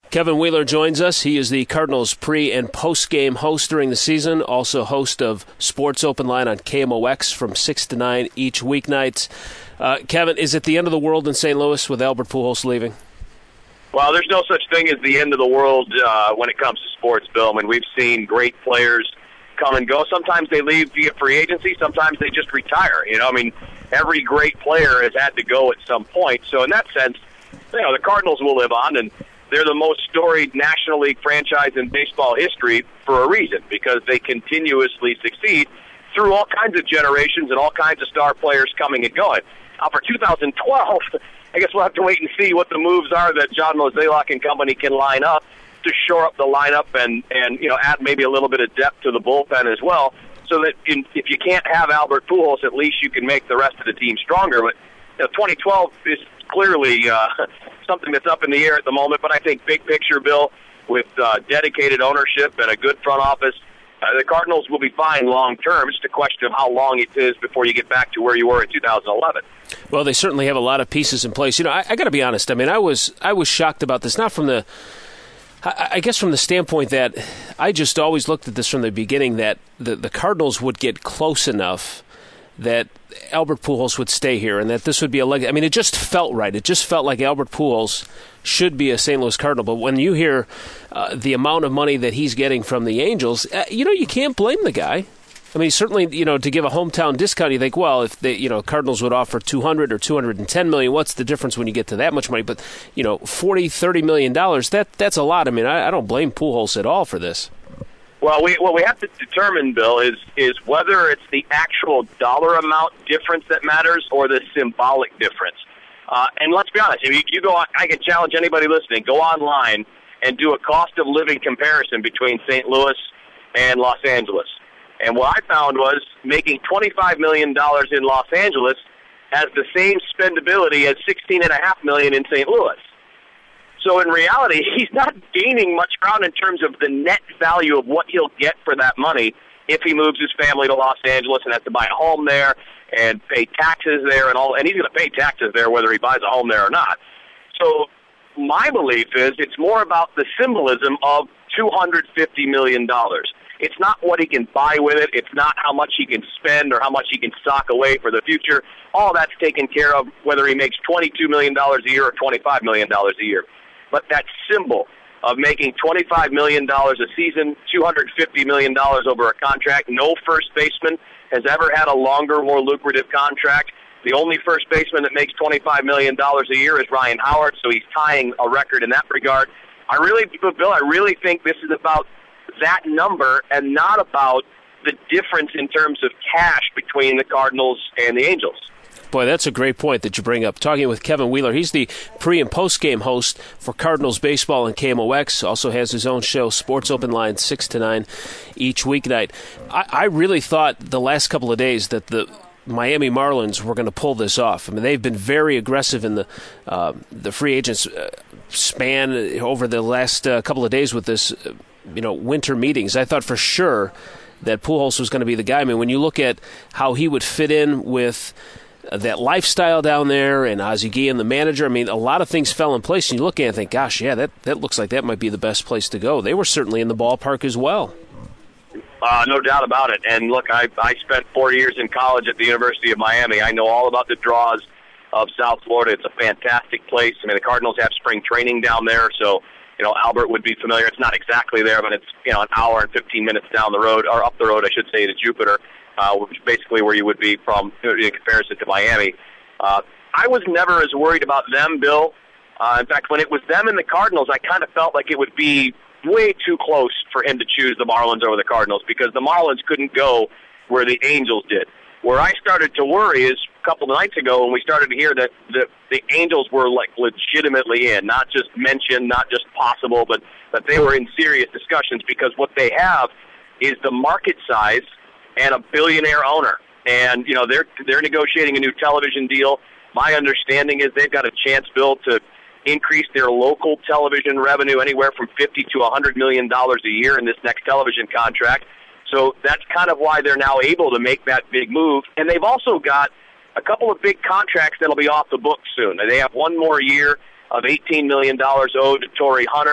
Kevin Wheeler joins us. He is the Cardinals pre- and post-game host during the season, also host of Sports Open Line on KMOX from 6 to 9 each weeknight. Kevin, is it the end of the world in St. Louis with Albert Pujols leaving? Well, there's no such thing as the end of the world when it comes to sports, Bill. I mean, we've seen great players come and go. Sometimes they leave via free agency. Sometimes they just retire. Every great player has had to go at some point. So in that sense, the Cardinals will live on, and they're the most storied National League franchise in baseball history for a reason, because they continuously succeed through all kinds of generations and all kinds of star players coming and going. Now, for 2012, I guess we'll have to wait and see what the moves are that John Mozeliak and company can line up to shore up the lineup and add maybe a little bit of depth to the bullpen as well, so that if you can't have Albert Pujols, at least you can make the rest of the team stronger. But 2012 is clearly something that's up in the air at the moment, but I think big picture, Bill, with dedicated ownership and a good front office, the Cardinals will be fine long term. It's just a question of how long it is before you get back to where you were in 2011. Well, they certainly have a lot of pieces in place. I got to be honest. I mean, I was shocked about this, not from the, I guess from the standpoint that I just always looked at this from the beginning that the Cardinals would get close enough that Albert Pujols would stay here and that this would be it just felt right. It just felt like Albert Pujols should be a St. Louis Cardinal. But when you hear the amount of money that he's getting from the Angels, you can't blame the guy. I mean, certainly, to give a hometown discount, you think, well, if the Cardinals would offer $200 or $210 million, what's the difference when you get to that much money? But, $40-30 million, that's a lot. I mean, I don't blame Pujols at all for this. Well, what we have to determine, Bill, is whether it's the actual dollar amount difference that matters or the symbolic difference. And let's be honest, if you go on, I can challenge anybody listening, go online and do a cost of living comparison between St. Louis and Los Angeles. And what I found was making $25 million in Los Angeles has the same spendability as $16.5 million in St. Louis. So in reality, he's not gaining much ground in terms of the net value of what he'll get for that money if he moves his family to Los Angeles and has to buy a home there and pay taxes there and all. And he's going to pay taxes there whether he buys a home there or not. So my belief is it's more about the symbolism of $250 million. It's not what he can buy with it. It's not how much he can spend or how much he can stock away for the future. All that's taken care of whether he makes $22 million a year or $25 million a year. But that symbol of making $25 million a season, $250 million over a contract, no first baseman has ever had a longer, more lucrative contract. The only first baseman that makes $25 million a year is Ryan Howard, so he's tying a record in that regard. Bill, I really think this is about that number and not about the difference in terms of cash between the Cardinals and the Angels. Boy, that's a great point that you bring up. Talking with Kevin Wheeler, he's the pre- and post-game host for Cardinals baseball and KMOX. Also has his own show, Sports Open Line, 6 to 9 each weeknight. I really thought the last couple of days that the Miami Marlins were going to pull this off. I mean, they've been very aggressive in the free agents span over the last couple of days with this, winter meetings. I thought for sure that Pujols was going to be the guy. I mean, when you look at how he would fit in with that lifestyle down there and Ozzie Guillen, the manager, I mean, a lot of things fell in place. And you look at it and think, gosh, yeah, that looks like that might be the best place to go. They were certainly in the ballpark as well. No doubt about it. And look, I spent 4 years in college at the University of Miami. I know all about the draws of South Florida. It's a fantastic place. I mean, the Cardinals have spring training down there, so Albert would be familiar. It's not exactly there, but it's an hour and 15 minutes down the road, or up the road, I should say, to Jupiter, which is basically where you would be from in comparison to Miami. I was never as worried about them, Bill. In fact, when it was them and the Cardinals, I kind of felt like it would be way too close for him to choose the Marlins over the Cardinals because the Marlins couldn't go where the Angels did. Where I started to worry is a couple of nights ago when we started to hear that the Angels were like legitimately in, not just mentioned, not just possible, but that they were in serious discussions because what they have is the market size and a billionaire owner. And, they're negotiating a new television deal. My understanding is they've got a chance, Bill, to increase their local television revenue anywhere from $50 to $100 million a year in this next television contract. So that's kind of why they're now able to make that big move. And they've also got a couple of big contracts that'll be off the books soon. They have one more year of $18 million owed to Torrey Hunter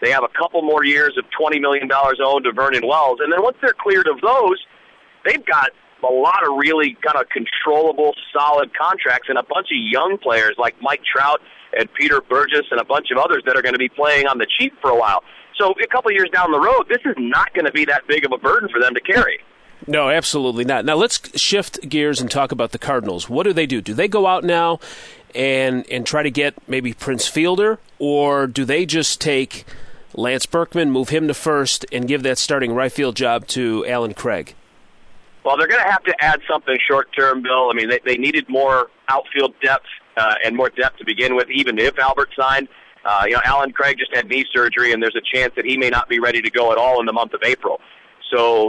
They have a couple more years of $20 million owed to Vernon Wells. And then once they're cleared of those, they've got a lot of really kind of controllable, solid contracts and a bunch of young players like Mike Trout and Peter Burgess and a bunch of others that are going to be playing on the cheap for a while. So a couple of years down the road, this is not going to be that big of a burden for them to carry. No, absolutely not. Now let's shift gears and talk about the Cardinals. What do? Do they go out now and try to get maybe Prince Fielder, or do they just take Lance Berkman, move him to first, and give that starting right field job to Alan Craig? Well, they're going to have to add something short-term, Bill. I mean, they needed more outfield depth and more depth to begin with, even if Albert signed. Alan Craig just had knee surgery, and there's a chance that he may not be ready to go at all in the month of April. So,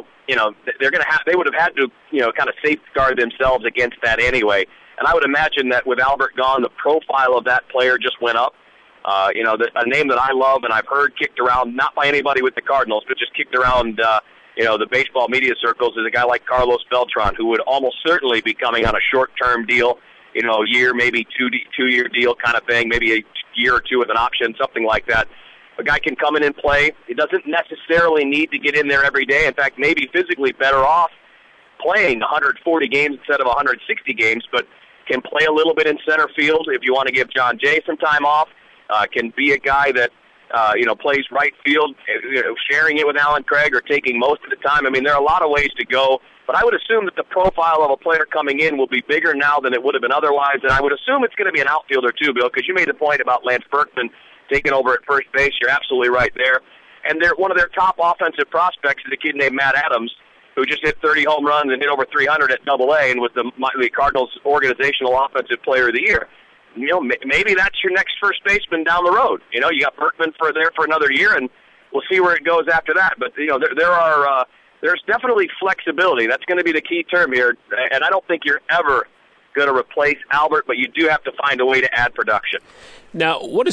they would have had to, kind of safeguard themselves against that anyway. And I would imagine that with Albert gone, the profile of that player just went up. A name that I love and I've heard kicked around, not by anybody with the Cardinals, but just kicked around, the baseball media circles, is a guy like Carlos Beltran, who would almost certainly be coming on a short-term deal, year, maybe two-year deal kind of thing, maybe a year or two with an option, something like that. A guy can come in and play. He doesn't necessarily need to get in there every day. In fact, maybe physically better off playing 140 games instead of 160 games, but can play a little bit in center field if you want to give John Jay some time off. Can be a guy that, plays right field, sharing it with Alan Craig or taking most of the time. I mean, there are a lot of ways to go, but I would assume that the profile of a player coming in will be bigger now than it would have been otherwise, and I would assume it's going to be an outfielder too, Bill, because you made the point about Lance Berkman taking over at first base. You're absolutely right there. And one of their top offensive prospects is a kid named Matt Adams, who just hit 30 home runs and hit over 300 at Double-A and was the Cardinals' organizational offensive player of the year. Maybe that's your next first baseman down the road. You got Berkman there for another year, and we'll see where it goes after that. But there's definitely flexibility. That's going to be the key term here. And I don't think you're ever going to replace Albert, but you do have to find a way to add production. Now, what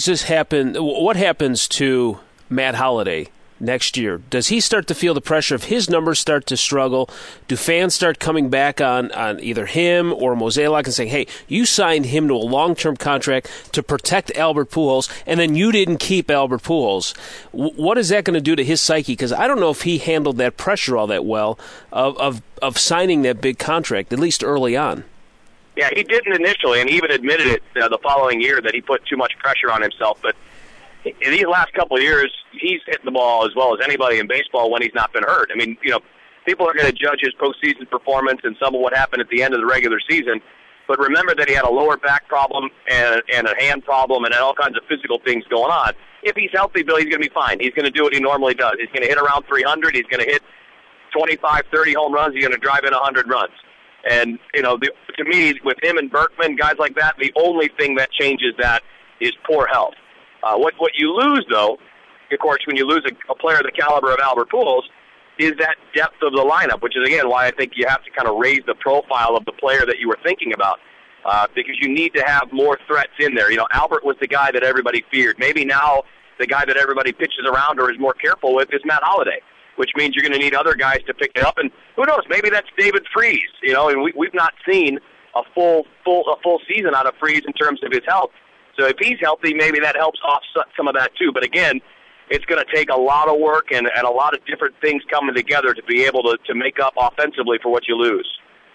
happens to Matt Holliday next year? Does he start to feel the pressure if his numbers start to struggle? Do fans start coming back on either him or Mozeliak and saying, hey, you signed him to a long-term contract to protect Albert Pujols, and then you didn't keep Albert Pujols? What is that going to do to his psyche? Because I don't know if he handled that pressure all that well of signing that big contract, at least early on. Yeah, he didn't initially, and he even admitted it the following year that he put too much pressure on himself. But in these last couple of years, he's hit the ball as well as anybody in baseball when he's not been hurt. I mean, people are going to judge his postseason performance and some of what happened at the end of the regular season. But remember that he had a lower back problem and a hand problem and all kinds of physical things going on. If he's healthy, Bill, he's going to be fine. He's going to do what he normally does. He's going to hit around 300. He's going to hit 25, 30 home runs. He's going to drive in 100 runs. And, to me, with him and Berkman, guys like that, the only thing that changes that is poor health. What you lose, though, of course, when you lose a player of the caliber of Albert Pujols, is that depth of the lineup, which is, again, why I think you have to kind of raise the profile of the player that you were thinking about, because you need to have more threats in there. Albert was the guy that everybody feared. Maybe now the guy that everybody pitches around or is more careful with is Matt Holliday, which means you're going to need other guys to pick it up. And who knows, maybe that's David Freese. And we've not seen a full season out of Freese in terms of his health. So if he's healthy, maybe that helps offset some of that too. But again, it's going to take a lot of work and a lot of different things coming together to be able to make up offensively for what you lose.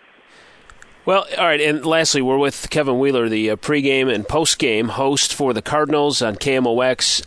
Well, all right, and lastly, we're with Kevin Wheeler, the pregame and postgame host for the Cardinals on KMOX.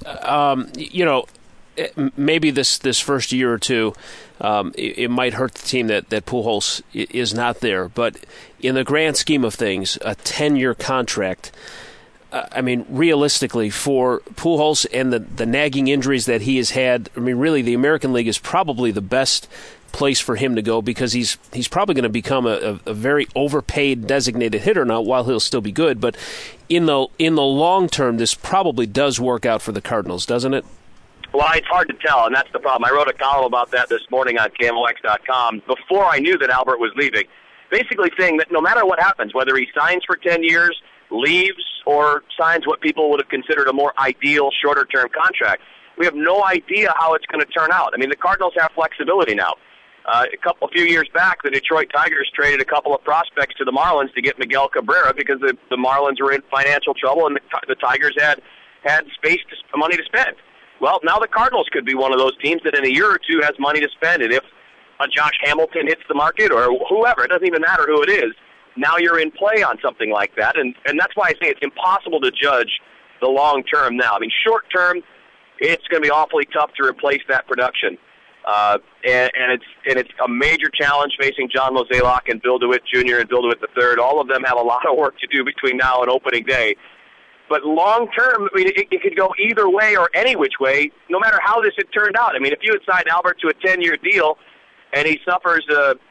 Maybe this first year or two, it might hurt the team that Pujols is not there. But in the grand scheme of things, a 10-year contract, realistically, for Pujols and the nagging injuries that he has had, really the American League is probably the best place for him to go because he's probably going to become a very overpaid designated hitter now while he'll still be good. But in the long term, this probably does work out for the Cardinals, doesn't it? Well, it's hard to tell, and that's the problem. I wrote a column about that this morning on KMOX.com before I knew that Albert was leaving, basically saying that no matter what happens, whether he signs for 10 years, leaves, or signs what people would have considered a more ideal shorter-term contract, we have no idea how it's going to turn out. The Cardinals have flexibility now. A few years back, the Detroit Tigers traded a couple of prospects to the Marlins to get Miguel Cabrera because the Marlins were in financial trouble and the Tigers had money to spend. Well, now the Cardinals could be one of those teams that in a year or two has money to spend. And if a Josh Hamilton hits the market or whoever, it doesn't even matter who it is, now you're in play on something like that. And that's why I say it's impossible to judge the long term now. I mean, short term, it's going to be awfully tough to replace that production. And it's a major challenge facing John Mozeliak and Bill DeWitt Jr. and Bill DeWitt III. All of them have a lot of work to do between now and opening day. But long term, I mean, it could go either way or any which way, no matter how this had turned out. I mean, if you had signed Albert to a 10-year deal and he suffers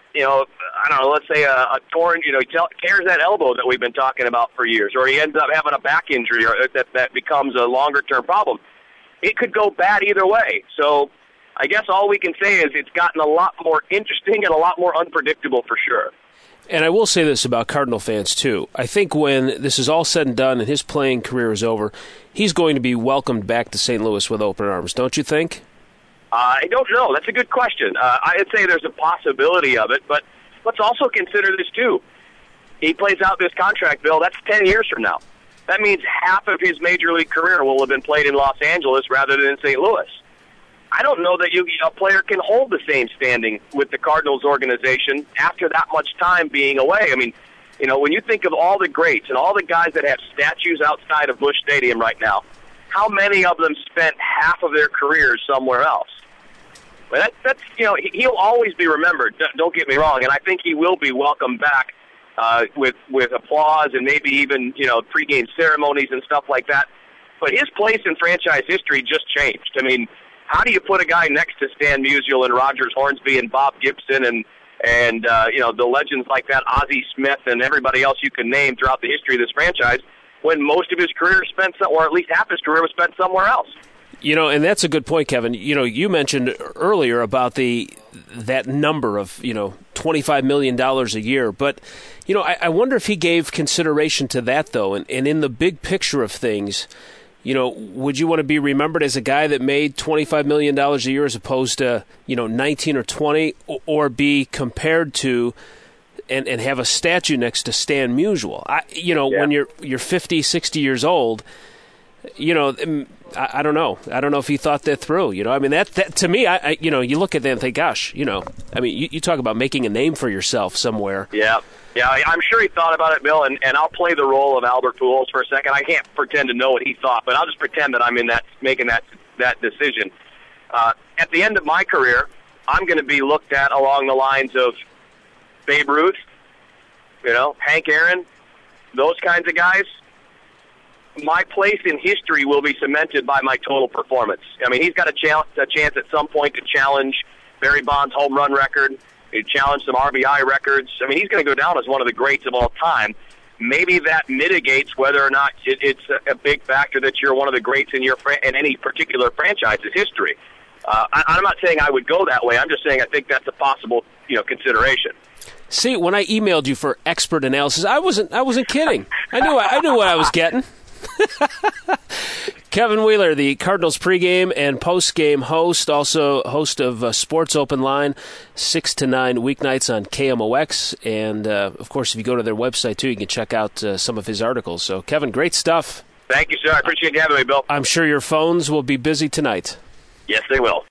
let's say a torn, he tears that elbow that we've been talking about for years, or he ends up having a back injury or that becomes a longer-term problem, it could go bad either way. So I guess all we can say is it's gotten a lot more interesting and a lot more unpredictable for sure. And I will say this about Cardinal fans, too. I think when this is all said and done and his playing career is over, he's going to be welcomed back to St. Louis with open arms, don't you think? I don't know. That's a good question. I'd say there's a possibility of it, but let's also consider this, too. He plays out this contract, Bill. That's 10 years from now. That means half of his major league career will have been played in Los Angeles rather than in St. Louis. I don't know that a player can hold the same standing with the Cardinals organization after that much time being away. I mean, when you think of all the greats and all the guys that have statues outside of Busch Stadium right now, how many of them spent half of their careers somewhere else? Well, he'll always be remembered. Don't get me wrong, and I think he will be welcomed back with applause and maybe even pregame ceremonies and stuff like that. But his place in franchise history just changed. I mean, how do you put a guy next to Stan Musial and Rogers Hornsby and Bob Gibson and the legends like that, Ozzie Smith and everybody else you can name throughout the history of this franchise, when most of his career spent, or at least half his career was spent somewhere else? And that's a good point, Kevin. You mentioned earlier about that number of $25 million a year, but I wonder if he gave consideration to that though, and in the big picture of things. Would you want to be remembered as a guy that made $25 million a year as opposed to, 19 or 20, or be compared to and have a statue next to Stan Musial? When you're 50, 60 years old, I don't know. I don't know if he thought that through. I mean, that to me, you look at that and think, gosh, you talk about making a name for yourself somewhere. Yeah. Yeah, I'm sure he thought about it, Bill, and I'll play the role of Albert Pujols for a second. I can't pretend to know what he thought, but I'll just pretend that I'm in making that decision. At the end of my career, I'm going to be looked at along the lines of Babe Ruth, Hank Aaron, those kinds of guys. My place in history will be cemented by my total performance. I mean, he's got a chance at some point to challenge Barry Bonds' home run record. He challenged some RBI records. I mean, he's going to go down as one of the greats of all time. Maybe that mitigates whether or not it's a big factor that you're one of the greats in any particular franchise's history. I'm not saying I would go that way. I'm just saying I think that's a possible, consideration. See, when I emailed you for expert analysis, I wasn't kidding. I knew what I was getting. Kevin Wheeler, the Cardinals pregame and postgame host, also host of Sports Open Line, 6 to 9 weeknights on KMOX. And, of course, if you go to their website, too, you can check out some of his articles. So, Kevin, great stuff. Thank you, sir. I appreciate you having me, Bill. I'm sure your phones will be busy tonight. Yes, they will.